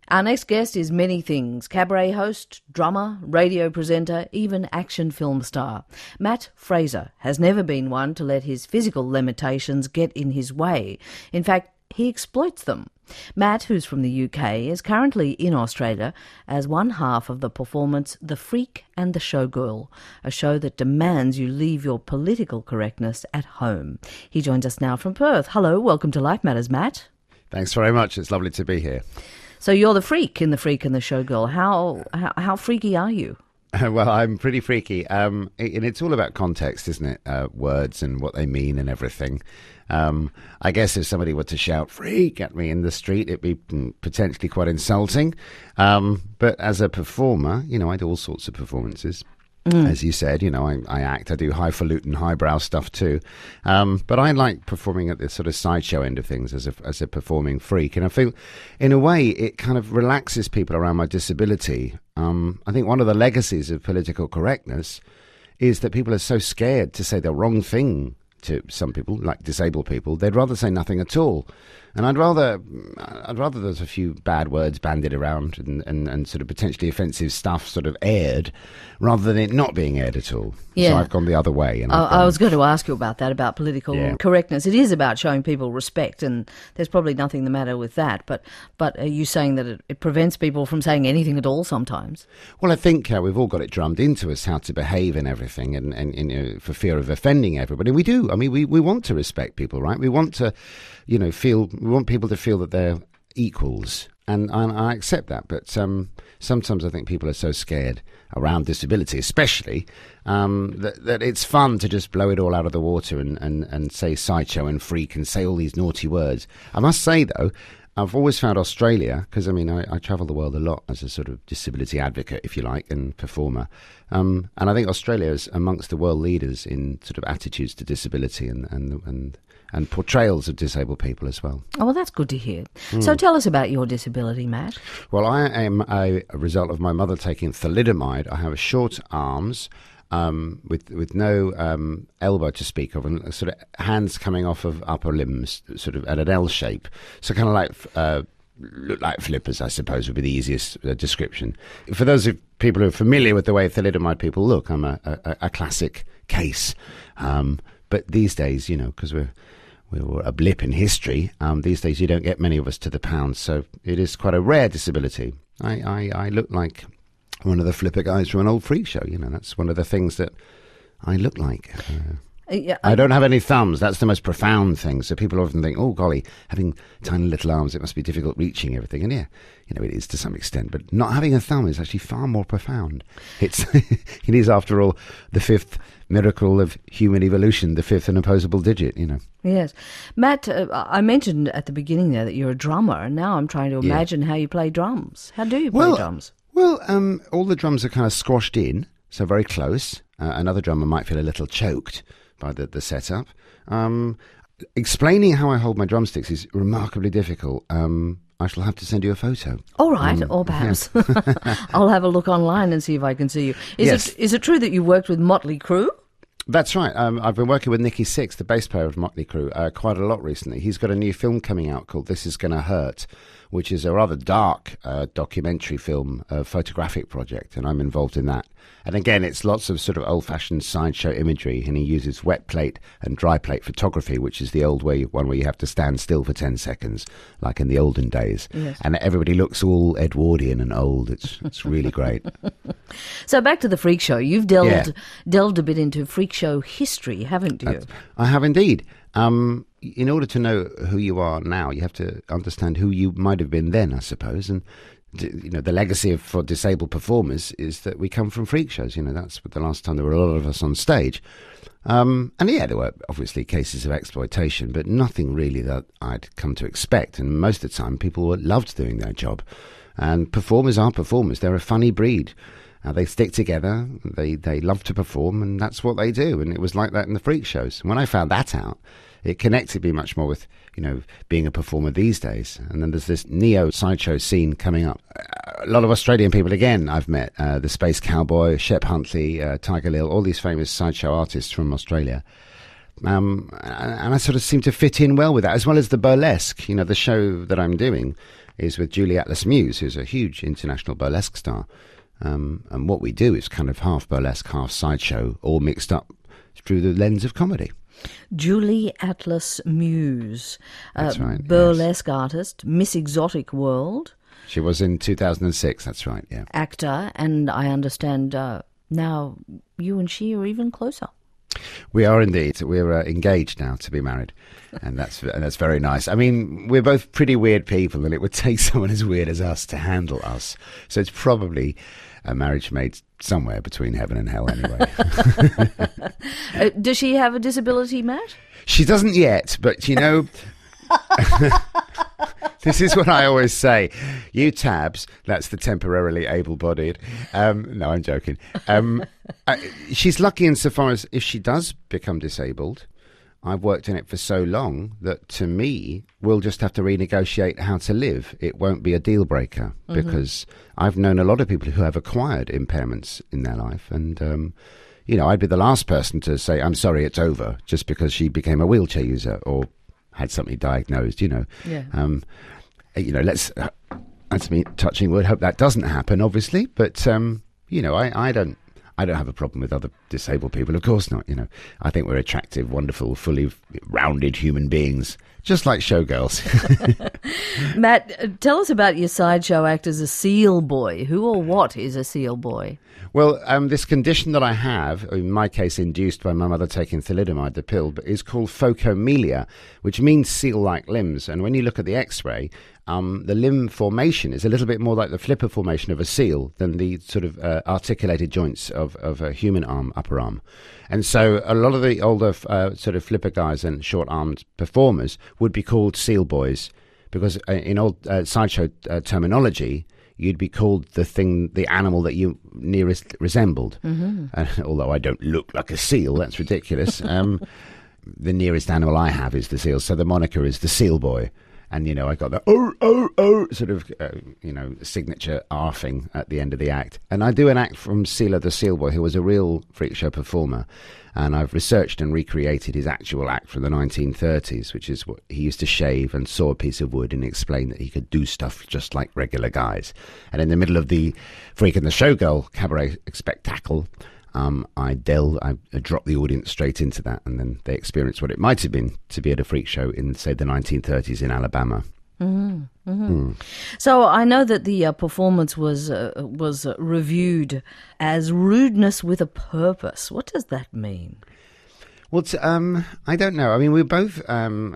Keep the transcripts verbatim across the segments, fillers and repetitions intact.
Our next guest is many things: cabaret host, drummer, radio presenter, even action film star. Matt Fraser has never been one to let his physical limitations get in his way. In fact, he exploits them. Matt, who's from the U K, is currently in Australia as one half of the performance The Freak and the Showgirl, a show that demands you leave your political correctness at home. He joins us now from Perth. Hello, welcome to Life Matters, Matt. Thanks very much. It's lovely to be here. So you're the freak in The Freak and the Showgirl. How how, how freaky are you? Well, I'm pretty freaky, um, and it's all about context, isn't it? Uh, words and what they mean and everything. Um, I guess if somebody were to shout "freak" at me in the street, it'd be potentially quite insulting. Um, but as a performer, you know, I do all sorts of performances. Mm. As you said, you know, I, I act, I do highfalutin, highbrow stuff too. Um, but I like performing at the sort of sideshow end of things as a, as a performing freak. And I feel, in a way, it kind of relaxes people around my disability. Um, I think one of the legacies of political correctness is that people are so scared to say the wrong thing to some people, like disabled people. They'd rather say nothing at all. And I'd rather I'd rather there's a few bad words bandied around and, and, and sort of potentially offensive stuff sort of aired rather than it not being aired at all. Yeah. So I've gone the other way. And I, I've gone, I was going to ask you about that, about political yeah. correctness. It is about showing people respect, and there's probably nothing the matter with that. But but are you saying that it, it prevents people from saying anything at all sometimes? Well, I think uh, we've all got it drummed into us how to behave and everything, and, and, and you know, for fear of offending everybody. We do. I mean, we, we want to respect people, right? We want to, you know, feel, we want people to feel that they're equals. And I, I accept that, but um, sometimes I think people are so scared around disability, especially, um, that, that it's fun to just blow it all out of the water and, and, and say sideshow and freak and say all these naughty words. I must say, though, I've always found Australia, because, I mean, I, I travel the world a lot as a sort of disability advocate, if you like, and performer. Um, and I think Australia is amongst the world leaders in sort of attitudes to disability and and and, and portrayals of disabled people as well. Oh, well, that's good to hear. Mm. So tell us about your disability, Matt. Well, I am a, a result of my mother taking thalidomide. I have short arms, um, with with no um, elbow to speak of, and sort of hands coming off of upper limbs, sort of at an L shape. So kind of like uh, look like flippers, I suppose, would be the easiest uh, description. For those of people who are familiar with the way thalidomide people look, I'm a, a, a classic case. Um, but these days, you know, because we're we were a blip in history. Um, these days, you don't get many of us to the pound, so it is quite a rare disability. I, I, I look like one of the flipper guys from an old freak show. You know, that's one of the things that I look like. Uh, yeah, I, I don't have any thumbs. That's the most profound thing. So people often think, oh, golly, having tiny little arms, it must be difficult reaching everything. And yeah, you know, it is to some extent. But not having a thumb is actually far more profound. It's it is, after all, the fifth miracle of human evolution, the fifth and opposable digit, you know. Yes. Matt, uh, I mentioned at the beginning there that you're a drummer, and now I'm trying to imagine yeah. how you play drums. How do you play well, drums? Well, um, all the drums are kind of squashed in, so very close. Uh, another drummer might feel a little choked by the, the setup. Um, explaining how I hold my drumsticks is remarkably difficult. Um, I shall have to send you a photo. All right, um, or perhaps yeah. I'll have a look online and see if I can see you. Is yes. it is it true that you worked with Motley Crue? That's right. Um, I've been working with Nicky Sixx, the bass player of Motley Crue, uh, quite a lot recently. He's got a new film coming out called This Is Gonna Hurt, which is a rather dark uh, documentary film, uh, photographic project, and I'm involved in that. And again, it's lots of sort of old-fashioned sideshow imagery, and he uses wet plate and dry plate photography, which is the old way, one where you have to stand still for ten seconds, like in the olden days. Yes. And everybody looks all Edwardian and old. It's it's really great. So back to the freak show. You've delved yeah. delved a bit into freak show history, haven't you? That's, I have indeed. Um, in order to know who you are now, you have to understand who you might have been then, I suppose. And you know, the legacy of, for disabled performers is that we come from freak shows. You know, that's the last time there were a lot of us on stage. Um, and yeah, there were obviously cases of exploitation, but nothing really that I'd come to expect. And most of the time, people loved doing their job. And performers are performers. They're a funny breed. Uh, they stick together. They they love to perform, and that's what they do. And it was like that in the freak shows. And when I found that out, it connected me much more with, you know, being a performer these days. And then there's this neo sideshow scene coming up. A lot of Australian people, again, I've met. Uh, the Space Cowboy, Shep Huntley, uh, Tiger Lil, all these famous sideshow artists from Australia. Um, and I sort of seem to fit in well with that, as well as the burlesque. You know, the show that I'm doing is with Julie Atlas-Muse, who's a huge international burlesque star. Um, and what we do is kind of half burlesque, half sideshow, all mixed up through the lens of comedy. Julie Atlas-Muse, That's right, burlesque yes. artist, Miss Exotic World. She was in two thousand six, that's right, yeah. Actor, and I understand uh, now you and she are even closer. We are indeed. We're uh, engaged now to be married, and that's and that's very nice. I mean, we're both pretty weird people, and it would take someone as weird as us to handle us. So it's probably a marriage made somewhere between heaven and hell anyway. uh, does she have a disability, Matt? She doesn't yet, but you know... This is what I always say. You tabs, that's the temporarily able-bodied. Um, no, I'm joking. Um, I, she's lucky insofar as if she does become disabled, I've worked in it for so long that to me, we'll just have to renegotiate how to live. It won't be a deal breaker mm-hmm. because I've known a lot of people who have acquired impairments in their life. And, um, you know, I'd be the last person to say, I'm sorry, it's over, just because she became a wheelchair user or had something diagnosed, you know. Yeah. Um, you know, let's, uh, that's me touching wood, hope that doesn't happen, obviously. But, um, you know, I, I don't, I don't have a problem with other disabled people. Of course not, you know. I think we're attractive, wonderful, fully rounded human beings, just like showgirls. Matt, tell us about your sideshow act as a seal boy. Who or what is a seal boy? Well, um, this condition that I have, in my case induced by my mother taking thalidomide, the pill, but is called phocomelia, which means seal-like limbs. And when you look at the X-ray, um, the limb formation is a little bit more like the flipper formation of a seal than the sort of uh, articulated joints of, of a human arm, upper arm. And so a lot of the older uh, sort of flipper guys and short-armed performers would be called seal boys because uh, in old uh, sideshow uh, terminology, you'd be called the thing, the animal that you nearest resembled. Mm-hmm. Uh, although I don't look like a seal, that's ridiculous. Um, the nearest animal I have is the seal, so the moniker is the seal boy. And, you know, I got the oh, oh, oh sort of, uh, you know, signature arfing at the end of the act. And I do an act from Sealer the Seal Boy, who was a real freak show performer. And I've researched and recreated his actual act from the nineteen thirties, which is what he used to shave and saw a piece of wood and explain that he could do stuff just like regular guys. And in the middle of the Freak and the Showgirl cabaret spectacle, um, I delve, I, I drop the audience straight into that, and then they experience what it might have been to be at a freak show in, say, the nineteen thirties in Alabama. Mm-hmm, mm-hmm. Mm. So I know that the uh, performance was uh, was uh, reviewed as rudeness with a purpose. What does that mean? Well, t- um, I don't know. I mean, we're both um,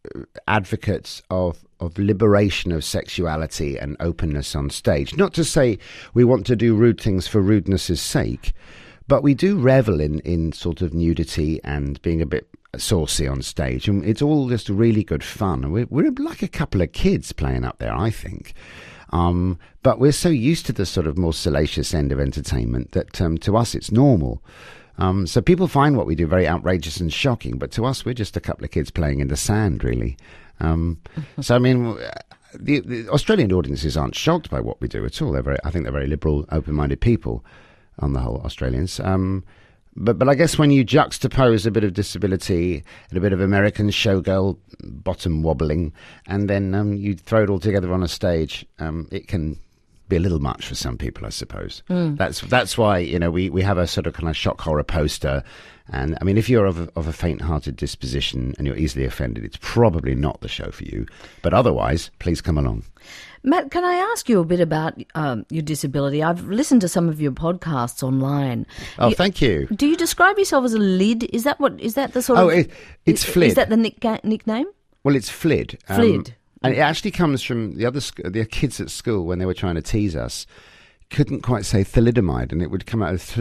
advocates of, of liberation of sexuality and openness on stage. Not to say we want to do rude things for rudeness' sake, but we do revel in, in sort of nudity and being a bit saucy on stage, and it's all just really good fun. We're, we're like a couple of kids playing up there, I think. Um, but we're so used to the sort of more salacious end of entertainment that um, to us it's normal. Um, so people find what we do very outrageous and shocking, but to us we're just a couple of kids playing in the sand, really. Um, so I mean, the, the Australian audiences aren't shocked by what we do at all. They're very, I think they're very liberal, open-minded people on the whole, Australians. Um, But but I guess when you juxtapose a bit of disability and a bit of American showgirl bottom wobbling, and then um, you throw it all together on a stage, um, it can be a little much for some people, I suppose. Mm. That's that's why, you know, we, we have a sort of kind of shock horror poster. And I mean, if you're of a, of a faint-hearted disposition and you're easily offended, it's probably not the show for you. But otherwise, please come along. Matt, can I ask you a bit about um, your disability? I've listened to some of your podcasts online. Oh, you, thank you. Do you describe yourself as a lid? Is that what? Is that the sort oh, of? Oh, it, it's is, Flid. Is that the nick, nickname? Well, it's Flid. Flid. Um, and it actually comes from the other sc- the kids at school when they were trying to tease us. Couldn't quite say thalidomide, and it would come out as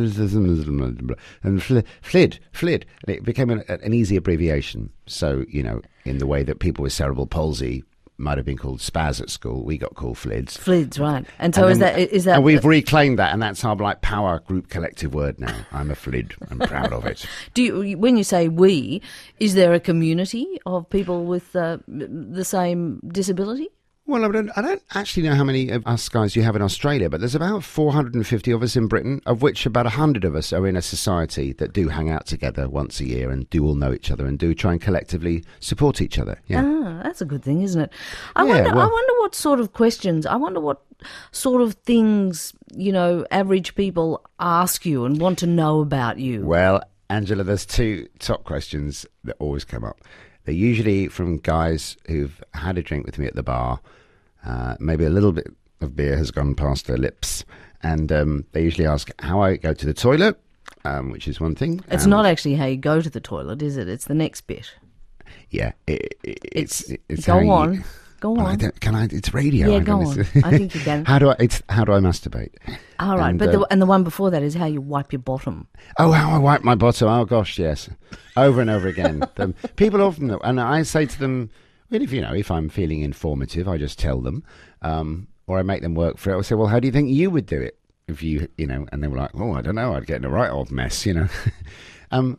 and Flid, Flid, and it became an, an easy abbreviation. So, you know, in the way that people with cerebral palsy might have been called spaz at school, we got called Flids. Flids, right. And so and is then, that is that? And we've reclaimed that, and that's our like power group collective word now. I'm a Flid. I'm proud of it. Do you, when you say we, is there a community of people with uh, the same disability? Well, I don't, I don't actually know how many of us guys you have in Australia, but there's about four hundred fifty of us in Britain, of which about one hundred of us are in a society that do hang out together once a year and do all know each other and do try and collectively support each other. Yeah. Ah, that's a good thing, isn't it? I, Yeah, wonder, I well- wonder what sort of questions, I wonder what sort of things, you know, average people ask you and want to know about you. Well, Angela, there's two top questions that always come up. They're usually from guys who've had a drink with me at the bar. Uh, maybe a little bit of beer has gone past their lips. And um, they usually ask how I go to the toilet, um, which is one thing. It's and not actually how you go to the toilet, is it? It's the next bit. Yeah, it, it, it's, It's, it's go how you- on. Go Well, I on. don't, can I? It's radio. Yeah, I go don't- on. I think you can. how do I? It's how do I masturbate? All right, and, but uh, the, and the one before that is how you wipe your bottom. Oh, how I wipe my bottom. Oh, gosh, yes. Over and over again. the, people often know, and I say to them, well, if you know, if I'm feeling informative, I just tell them, um, or I make them work for it. I say, well, how do you think you would do it if you, you know? And they were like, oh, I don't know. I'd get in a right old mess, you know. um,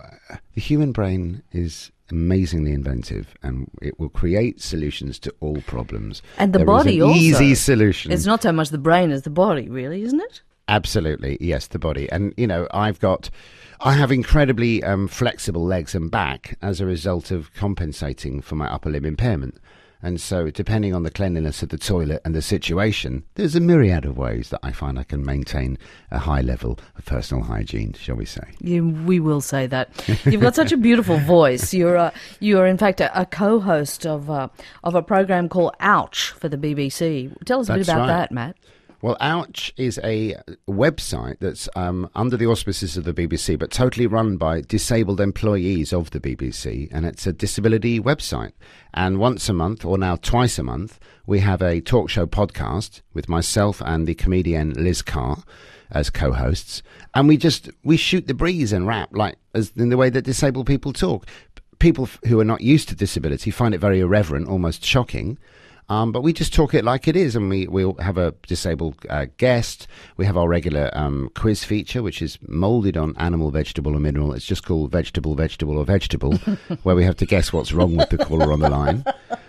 the human brain is amazingly inventive, and it will create solutions to all problems. And the There is body an also. easy solution. It's not so much the brain as the body, really, isn't it? Absolutely, yes, the body. And, you know, I've got, I have incredibly um, flexible legs and back as a result of compensating for my upper limb impairment. And so, depending on the cleanliness of the toilet and the situation, there's a myriad of ways that I find I can maintain a high level of personal hygiene, shall we say. You, we will say that. You've got such a beautiful voice. You're a, you are in fact a, a co-host of a, of a program called Ouch for the B B C. Tell us a That's bit about right. that, Matt. Well, Ouch is a website that's um, under the auspices of the B B C, but totally run by disabled employees of the B B C, and it's a disability website. And once a month, or now twice a month, we have a talk show podcast with myself and the comedian Liz Carr as co-hosts, and we just we shoot the breeze and rap like as in the way that disabled people talk. People f- who are not used to disability find it very irreverent, almost shocking. Um, but we just talk it like it is, and we, we'll have a disabled uh, guest. We have our regular um, quiz feature, which is moulded on animal, vegetable, or mineral. It's just called Vegetable, Vegetable, or Vegetable, where we have to guess what's wrong with the caller on the line.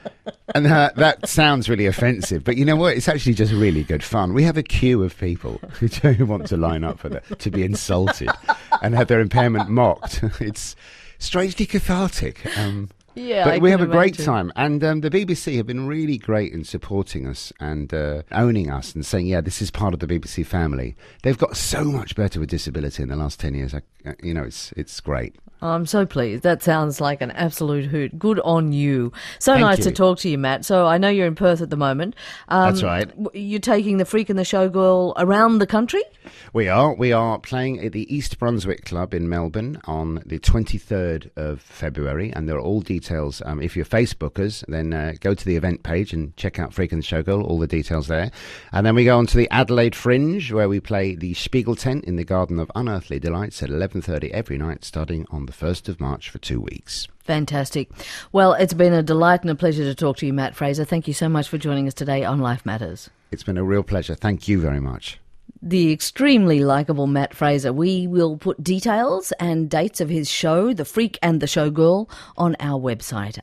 And uh, that sounds really offensive, but you know what? It's actually just really good fun. We have a queue of people who want to line up for that, to be insulted and have their impairment mocked. It's strangely cathartic. Um Yeah, but I we can have a great imagine. time, and um, the B B C have been really great in supporting us and uh, owning us and saying, yeah, this is part of the B B C family. They've got so much better with disability in the last ten years. I, uh, you know, it's it's great. I'm so pleased. That sounds like an absolute hoot. Good on you. So Thank nice you. to talk to you, Matt. So I know you're in Perth at the moment. Um, That's right. w- You're taking the Freak and the Showgirl around the country? We are. We are playing at the East Brunswick Club in Melbourne on the twenty-third of February, and there are all details. Um, if you're Facebookers, then uh, go to the event page and check out Freak and the Showgirl, all the details there. And then we go on to the Adelaide Fringe, where we play the Spiegel Tent in the Garden of Unearthly Delights at eleven thirty every night, starting on the first of March for two weeks. Fantastic. Well, it's been a delight and a pleasure to talk to you, Matt Fraser. Thank you so much for joining us today on Life Matters. It's been a real pleasure. Thank you very much. The extremely likeable Matt Fraser. We will put details and dates of his show, The Freak and the Showgirl, on our website,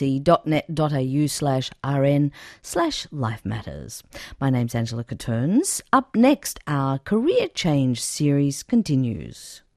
abc.net.au slash rn slash life matters. My name's Angela Caterns. Up next, our Career Change series continues.